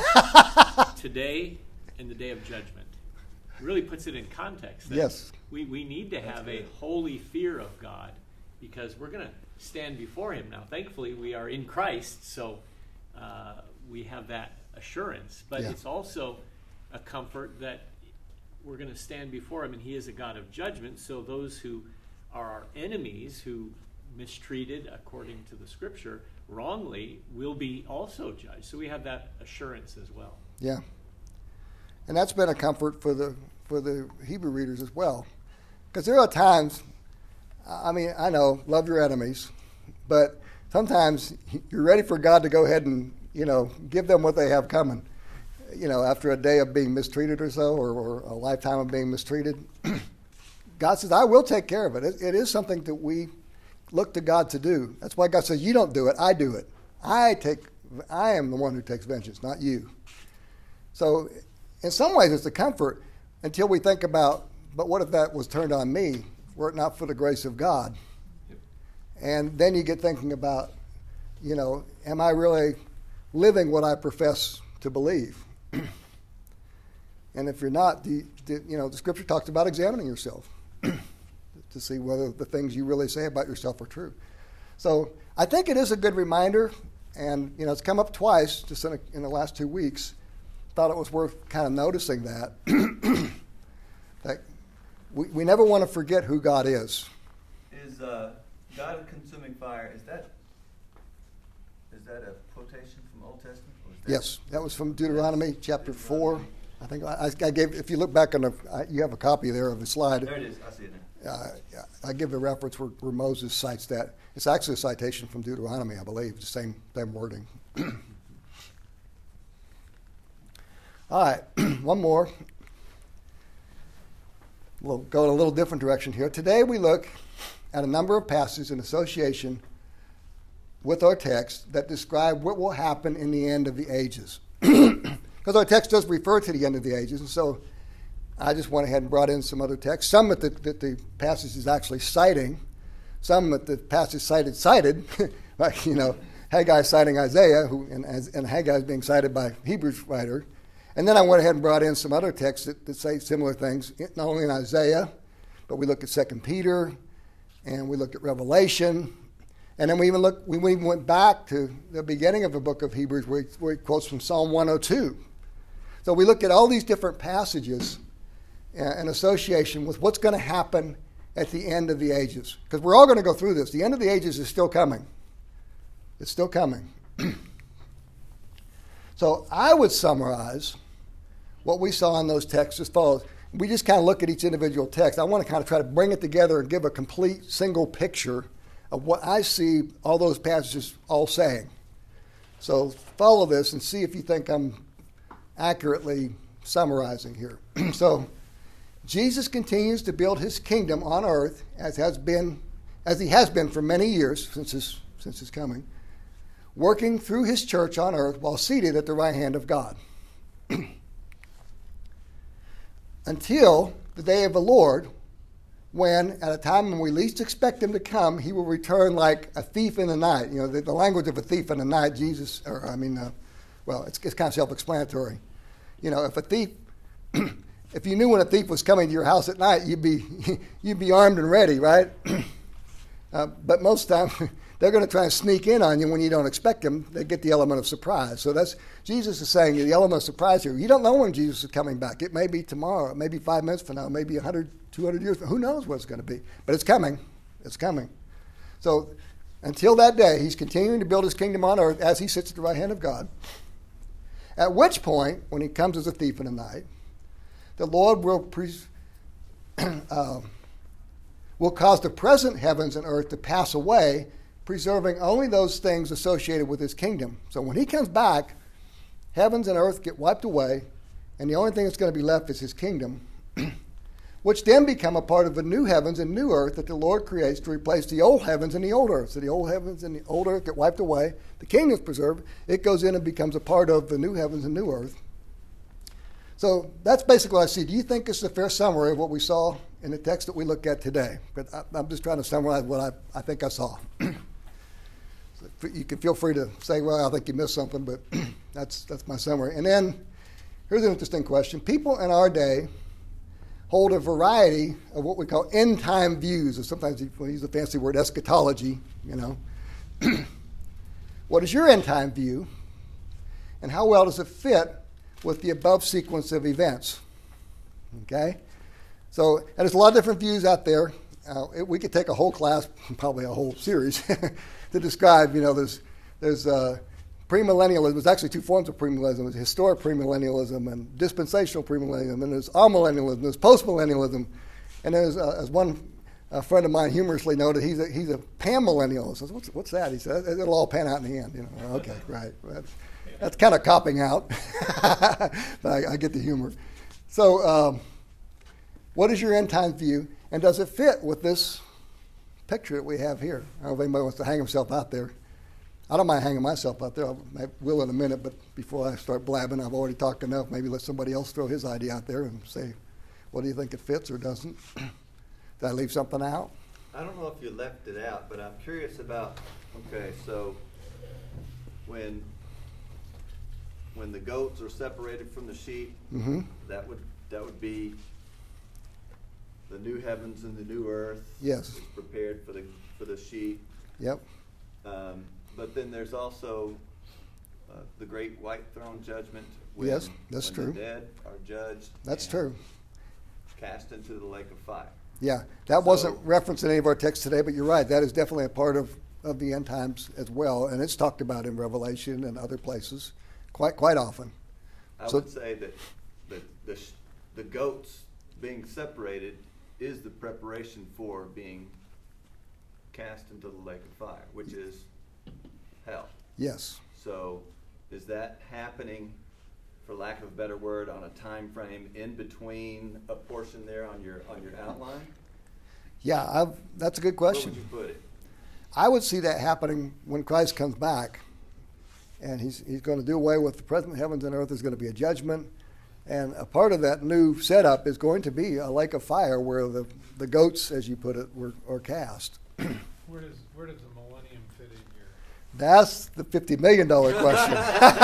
today and the day of judgment." It really puts it in context. Yes. We, we need to have a holy fear of God because we're going to stand before him. Now, thankfully, we are in Christ, so uh, we have that assurance. But yeah. It's also a comfort that we're going to stand before him, and he is a God of judgment. So those who are our enemies, who mistreated, according to the Scripture, wrongly, will be also judged. So we have that assurance as well. Yeah. And that's been a comfort for the for the Hebrew readers as well. Because there are times, I mean, I know, love your enemies, but sometimes you're ready for God to go ahead and, you know, give them what they have coming. You know, after a day of being mistreated or so, or, or a lifetime of being mistreated, God says, I will take care of it. it. It is something that we look to God to do. That's why God says, you don't do it, I do it. I take, I am the one who takes vengeance, not you. So in some ways it's a comfort until we think about, but what if that was turned on me, were it not for the grace of God? Yep. And then you get thinking about, you know, am I really living what I profess to believe? And if you're not, the, the, you know, the Scripture talks about examining yourself to see whether the things you really say about yourself are true. So I think it is a good reminder, and, you know, it's come up twice just in, a, in the last two weeks. Thought it was worth kind of noticing that. that we, we never want to forget who God is. Is uh, God a consuming fire? Is that is that a quotation from Old Testament? Or is that Yes, that was from Deuteronomy chapter four. I think I, I gave. If you look back on the, I, you have a copy there of the slide. There it is. I see it now. Uh, I give the reference where, where Moses cites that. It's actually a citation from Deuteronomy, I believe. The same same wording. All right, one more. We'll go in a little different direction here. Today we look at a number of passages in association with our text that describe what will happen in the end of the ages. Because our text does refer to the end of the ages, and so I just went ahead and brought in some other texts, some that the, that the passage is actually citing, some that the passage cited cited, like, you know, Haggai citing Isaiah, who and, and Haggai is being cited by Hebrews writer. And then I went ahead and brought in some other texts that, that say similar things, not only in Isaiah, but we looked at Second Peter, and we looked at Revelation, and then we even looked, we even went back to the beginning of the book of Hebrews where he, where he quotes from Psalm one oh two. So we looked at all these different passages in association with what's going to happen at the end of the ages. Because we're all going to go through this. The end of the ages is still coming. It's still coming. So I would summarize what we saw in those texts as follows. We just kind of look at each individual text. I want to kind of try to bring it together and give a complete single picture of what I see all those passages all saying. So follow this and see if you think I'm accurately summarizing here. So Jesus continues to build his kingdom on earth as has been, as he has been for many years since his, since his coming, working through his church on earth while seated at the right hand of God. Until the day of the Lord, when, at a time when we least expect him to come, he will return like a thief in the night. You know, the, the language of a thief in the night, Jesus, or I mean, uh, well, it's, it's kind of self-explanatory. You know, if a thief, if you knew when a thief was coming to your house at night, you'd be, you'd be armed and ready, right? Uh, but most of the time, they're going to try and sneak in on you when you don't expect them. They get the element of surprise. So that's Jesus is saying the element of surprise here. You don't know when Jesus is coming back. It may be tomorrow. It may be five minutes from now. It may be one hundred, two hundred years. Who knows what it's going to be? But it's coming. It's coming. So until that day, he's continuing to build his kingdom on earth as he sits at the right hand of God. At which point, when he comes as a thief in the night, the Lord will pre- uh, will cause the present heavens and earth to pass away, preserving only those things associated with his kingdom. So when he comes back, heavens and earth get wiped away, and the only thing that's going to be left is his kingdom, which then become a part of the new heavens and new earth that the Lord creates to replace the old heavens and the old earth. So the old heavens and the old earth get wiped away. The kingdom is preserved. It goes in and becomes a part of the new heavens and new earth. So that's basically what I see. Do you think this is a fair summary of what we saw in the text that we look at today? But I, I'm just trying to summarize what I, I think I saw. So you can feel free to say, well, I think you missed something, but that's that's my summary. And then here's an interesting question. People in our day hold a variety of what we call end-time views, or sometimes we use the fancy word eschatology, you know. What is your end-time view, and how well does it fit with the above sequence of events? Okay? So, and there's a lot of different views out there. Uh, it, we could take a whole class, probably a whole series, to describe, you know, there's, there's uh, premillennialism. There's actually two forms of premillennialism. There's historic premillennialism and dispensational premillennialism. And there's amillennialism. There's postmillennialism. And there's, uh, as one a friend of mine humorously noted, he's a, he's a panmillennialist. I said, what's, what's that? He said, it'll all pan out in the end. You know, okay, right. That's, that's kind of copping out. But I, I get the humor. So um, what is your end time view? And does it fit with this picture that we have here? I don't know if anybody wants to hang himself out there. I don't mind hanging myself out there. I will in a minute, but before I start blabbing, I've already talked enough. Maybe let somebody else throw his idea out there and say, what do you think it fits or doesn't? Did I leave something out? I don't know if you left it out, but I'm curious about, okay, so when when the goats are separated from the sheep, mm-hmm. that would that would be the new heavens and the new earth. Yes. Is prepared for the for the sheep. Yep. Um, but then there's also uh, the great white throne judgment. When, yes, that's when true. The dead are judged. That's true. Cast into the lake of fire. Yeah, that so, wasn't referenced in any of our texts today, but you're right. That is definitely a part of, of the end times as well, and it's talked about in Revelation and other places quite quite often. I so, would say that the, the the goats being separated is the preparation for being cast into the lake of fire, which is hell. Yes. So is that happening, for lack of a better word, on a time frame in between a portion there on your on your outline? Yeah, I've, that's a good question. Where would you put it? I would see that happening when Christ comes back, and he's he's going to do away with the present heavens and earth. There's going to be a judgment, and a part of that new setup is going to be a lake of fire where the, the goats, as you put it, were are cast. Where does where does the millennium fit in here? That's the fifty million dollars question.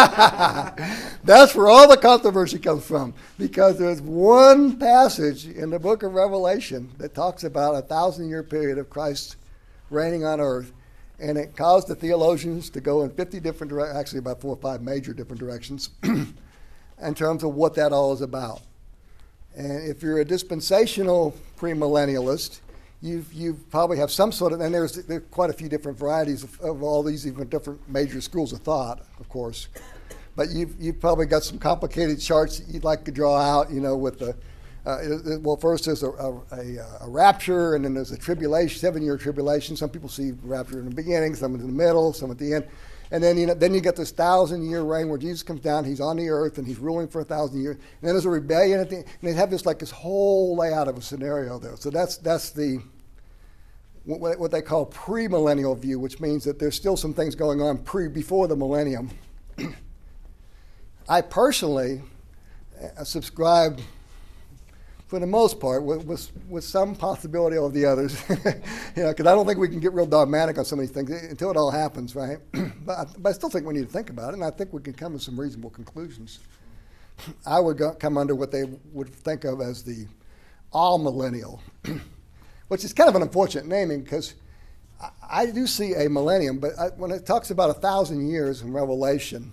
That's where all the controversy comes from, because there's one passage in the book of Revelation that talks about a thousand-year period of Christ reigning on earth, and it caused the theologians to go in fifty different directions, actually about four or five major different directions, in terms of what that all is about. And if you're a dispensational premillennialist, You you probably have some sort of, and there's there are quite a few different varieties of, of all these even different major schools of thought, of course. But you've you've probably got some complicated charts that you'd like to draw out, you know, with the uh, it, well, first there's a, a, a, a rapture, and then there's a tribulation, seven-year tribulation. Some people see rapture in the beginning, some in the middle, some at the end, and then you know then you get this thousand-year reign where Jesus comes down, he's on the earth, and he's ruling for a thousand years. And then there's a rebellion at the end, and they have this like this whole layout of a scenario there. So that's that's the what, what they call premillennial view, which means that there's still some things going on pre before the millennium. I personally uh, subscribe, for the most part, with with, with some possibility of the others, you know, because I don't think we can get real dogmatic on some of these things until it all happens, right? but, I, but I still think we need to think about it, and I think we can come to some reasonable conclusions. I would go, come under what they would think of as the all-millennial, which is kind of an unfortunate naming, because I, I do see a millennium, but I, when it talks about a thousand years in Revelation,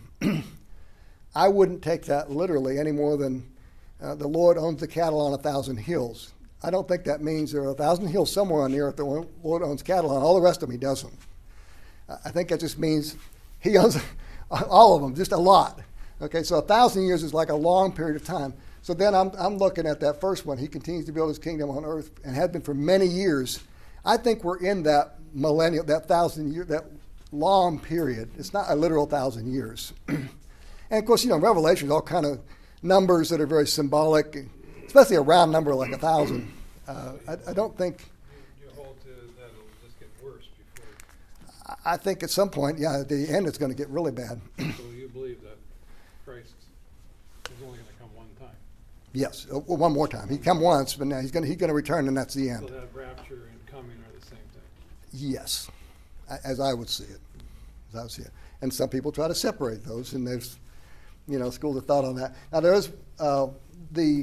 I wouldn't take that literally any more than uh, the Lord owns the cattle on a thousand hills. I don't think that means there are a thousand hills somewhere on the earth the Lord owns cattle on. All the rest of them he doesn't. I think that just means he owns all of them, just a lot. Okay, so a thousand years is like a long period of time. So then I'm, I'm looking at that first one. He continues to build his kingdom on earth and has been for many years. I think we're in that millennial, that thousand year, that long period. It's not a literal thousand years. And of course, you know, Revelation is all kind of numbers that are very symbolic, especially a round number like a thousand. Uh, I, I don't think. You, you hold to that it'll just get worse before. I think at some point, yeah, at the end it's going to get really bad. So you believe that Christ is only going to come one time? Yes, uh, well, one more time. He come once, but now he's going to he's going to return, and that's the end. So that rapture and coming are the same thing? Yes, as I would see it. As I would see it. And some people try to separate those, and there's, you know, schools of thought on that. Now, there's uh, the,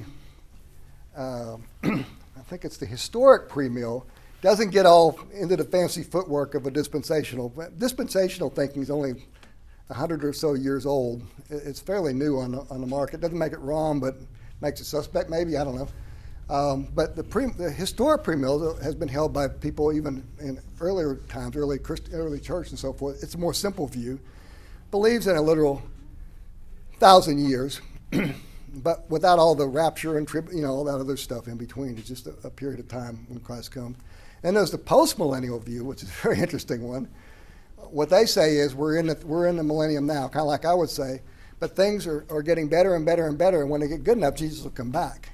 uh, I think it's the historic premill, doesn't get all into the fancy footwork of a dispensational. Dispensational thinking is only a hundred or so years old. It's fairly new on the, on the market. Doesn't make it wrong, but makes it suspect maybe, I don't know. Um, but the, pre, the historic premill has been held by people even in earlier times, early Christ, early church and so forth. It's a more simple view. Believes in a literal thousand years, but without all the rapture and trib, you know, all that other stuff in between. It's just a, a period of time when Christ comes. And there's the post-millennial view, which is a very interesting one. What they say is we're in the, we're in the millennium now, kind of like I would say, but things are, are getting better and better and better, and when they get good enough, Jesus will come back.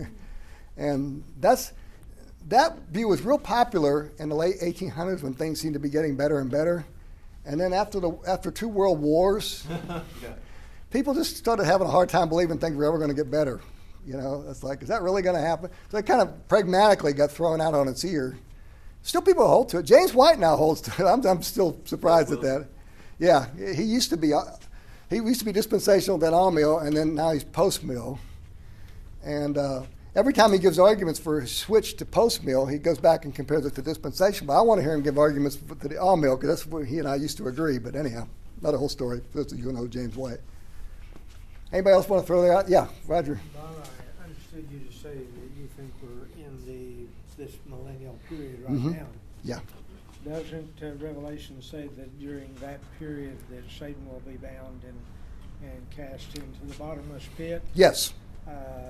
And that's that view was real popular in the late eighteen hundreds when things seemed to be getting better and better. And then after the after two world wars, yeah. people just started having a hard time believing things were ever going to get better. You know, it's like, is that really going to happen? So it kind of pragmatically got thrown out on its ear. Still people hold to it. James White now holds to it. I'm, I'm still surprised at that. Yeah, he used to be he used to be dispensational, then all-mill, and then now he's post-mill. And uh, every time he gives arguments for his switch to post-mill, he goes back and compares it to dispensation. But I want to hear him give arguments to the all-mill because that's where he and I used to agree. But anyhow, not a whole story. For those of you who know James White. Anybody else want to throw that out? Yeah, Roger. Bob, I understood you to say that you think we're in the this millennial period right mm-hmm. now. Yeah. Doesn't uh, Revelation say that during that period that Satan will be bound and, and cast into the bottomless pit? Yes. Uh,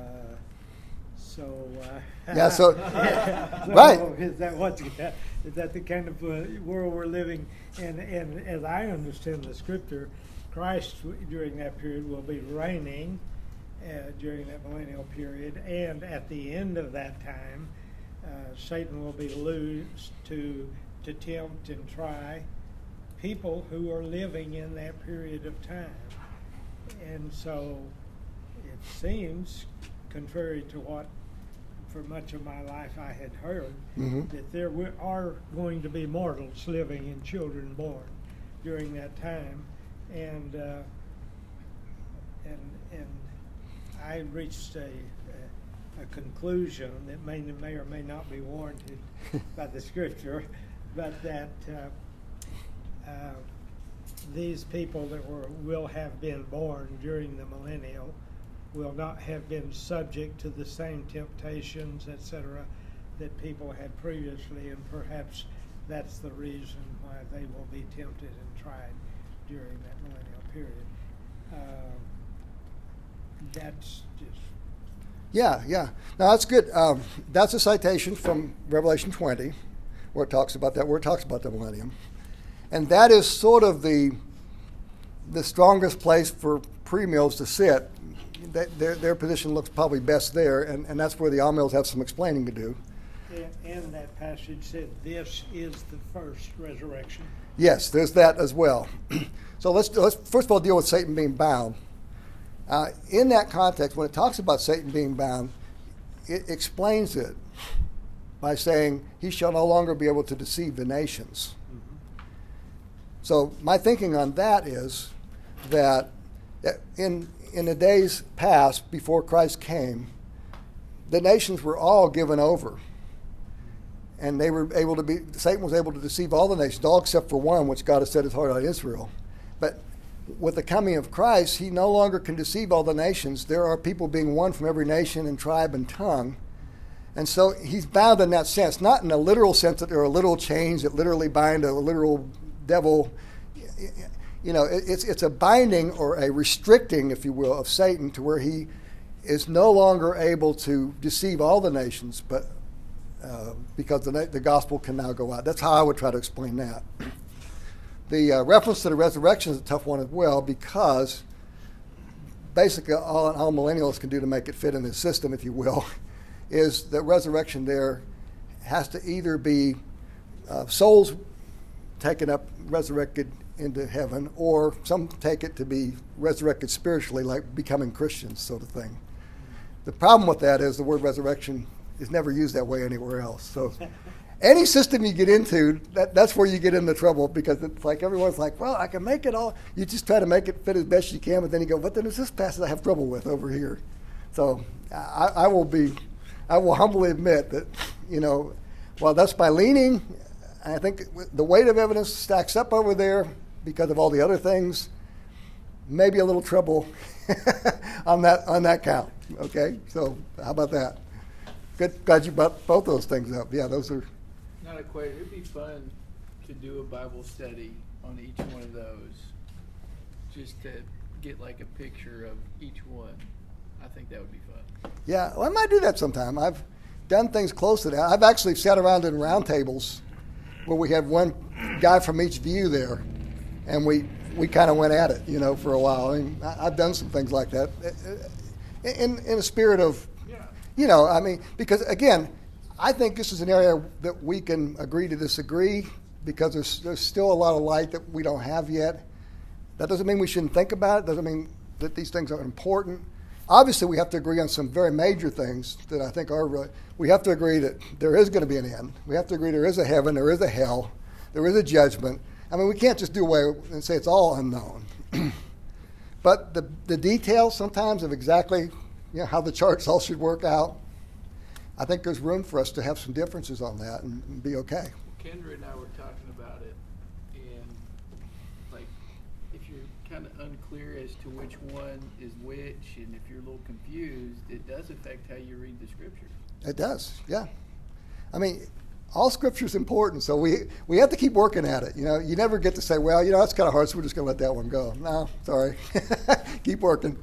so, uh, yeah, so, so right. Is that what's that? Is that the kind of uh, world we're living in? And as I understand the scripture, Christ during that period will be reigning uh, during that millennial period, and at the end of that time, uh, Satan will be loosed to to tempt and try people who are living in that period of time. And so it seems, contrary to what for much of my life I had heard, mm-hmm. that there are going to be mortals living and children born during that time. And uh, and and I reached a, a, a conclusion that may, may or may not be warranted by the scripture, but that uh, uh, these people that were will have been born during the millennial will not have been subject to the same temptations, et cetera, that people had previously, and perhaps that's the reason why they will be tempted and tried during that millennial period. Uh, that's just... Yeah, yeah. Now, that's good. Um, that's a citation from Revelation twenty, where it talks about that, where it talks about the millennium. And that is sort of the the strongest place for premills to sit. That, their, their position looks probably best there, and, and that's where the all-mills have some explaining to do. And, and that passage said, this is the first resurrection. Yes, there's that as well. So let's, let's first of all deal with Satan being bound. Uh, in that context, when it talks about Satan being bound, it explains it by saying he shall no longer be able to deceive the nations. Mm-hmm. So my thinking on that is that in in the days past, before Christ came, the nations were all given over. and they were able to be, Satan was able to deceive all the nations, all except for one, which God has set his heart on Israel. But with the coming of Christ, he no longer can deceive all the nations. There are people being won from every nation and tribe and tongue. And so he's bound in that sense, not in a literal sense that there are literal chains that literally bind a literal devil. You know, it's it's a binding or a restricting, if you will, of Satan to where he is no longer able to deceive all the nations, but uh, because the, the gospel can now go out. That's how I would try to explain that. The uh, reference to the resurrection is a tough one as well, because basically all, all millennialists can do to make it fit in the system, if you will, is that resurrection there has to either be uh, souls taken up, resurrected into heaven, or some take it to be resurrected spiritually, like becoming Christians, sort of thing. The problem with that is the word resurrection is never used that way anywhere else. So any system you get into, that, that's where you get into trouble, because it's like everyone's like, well, I can make it all. You just try to make it fit as best you can, but then you go, but then there's this passage I have trouble with over here. So I, I will be, I will humbly admit that, you know, while that's my leaning, I think the weight of evidence stacks up over there because of all the other things. Maybe a little trouble on that on that count. Okay, so how about that? Good, glad you brought both those things up. Yeah, those are. Not a question. It'd be fun to do a Bible study on each one of those, just to get like a picture of each one. I think that would be fun. Yeah, well, I might do that sometime. I've done things close to that. I've actually sat around in round tables where we had one guy from each view there, and we we kind of went at it, you know, for a while. I mean, I, I've done some things like that in in a spirit of, you know, I mean, because again, I think this is an area that we can agree to disagree, because there's there's still a lot of light that we don't have yet. That doesn't mean we shouldn't think about it. Doesn't mean that these things are important. Obviously, we have to agree on some very major things that I think are really. We have to agree that there is going to be an end. We have to agree there is a heaven, there is a hell, there is a judgment. I mean, we can't just do away and say it's all unknown. But the the details sometimes of exactly, you know, how the charts all should work out, I think there's room for us to have some differences on that and, and be okay. Kendra and I were talking about it, and like, if you're kind of unclear as to which one is which, and if you're a little confused, it does affect how you read the scriptures. It does, yeah. I mean, all scripture is important, so we we have to keep working at it. You know, you never get to say, well, you know, that's kind of hard, so we're just going to let that one go. No, sorry. Keep working.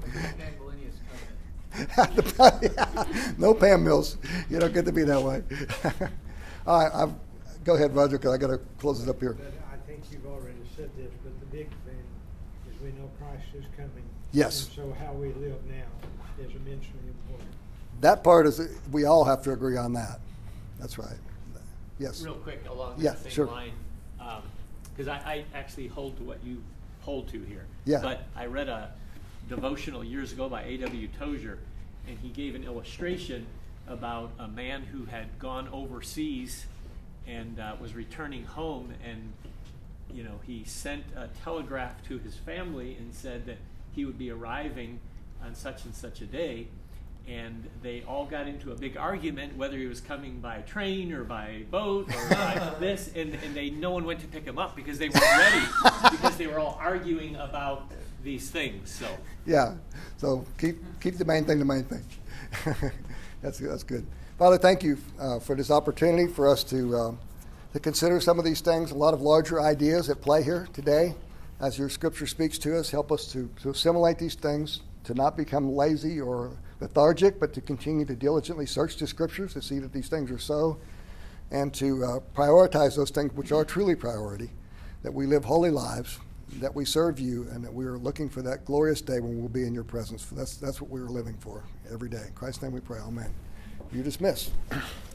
No Pam Mills. You don't get to be that way. All right, I've, go ahead, Roger, because I got to close this up here. But I think you've already said this, but the big thing is we know Christ is coming. Yes. And so how we live now is immensely important. That part is, we all have to agree on that. That's right. Yes. Real quick, along Yeah, that same sure. line, because I, I actually hold to what you hold to here. Yeah. But I read a devotional years ago by A W Tozer, and he gave an illustration about a man who had gone overseas and uh, was returning home, and you know, he sent a telegraph to his family and said that he would be arriving on such and such a day, and they all got into a big argument whether he was coming by train or by boat or by this, and, and they no one went to pick him up because they weren't ready, because they were all arguing about these things. So Yeah. So keep keep the main thing the main thing. that's that's good. Father, thank you uh, for this opportunity for us to uh, to consider some of these things. A lot of larger ideas at play here today, as your Scripture speaks to us. Help us to, to assimilate these things, to not become lazy or lethargic, but to continue to diligently search the Scriptures to see that these things are so, and to uh, prioritize those things which are truly priority, that we live holy lives, that we serve you, and that we are looking for that glorious day when we'll be in your presence. That's, that's what we are living for every day. In Christ's name we pray. Amen. You're dismissed.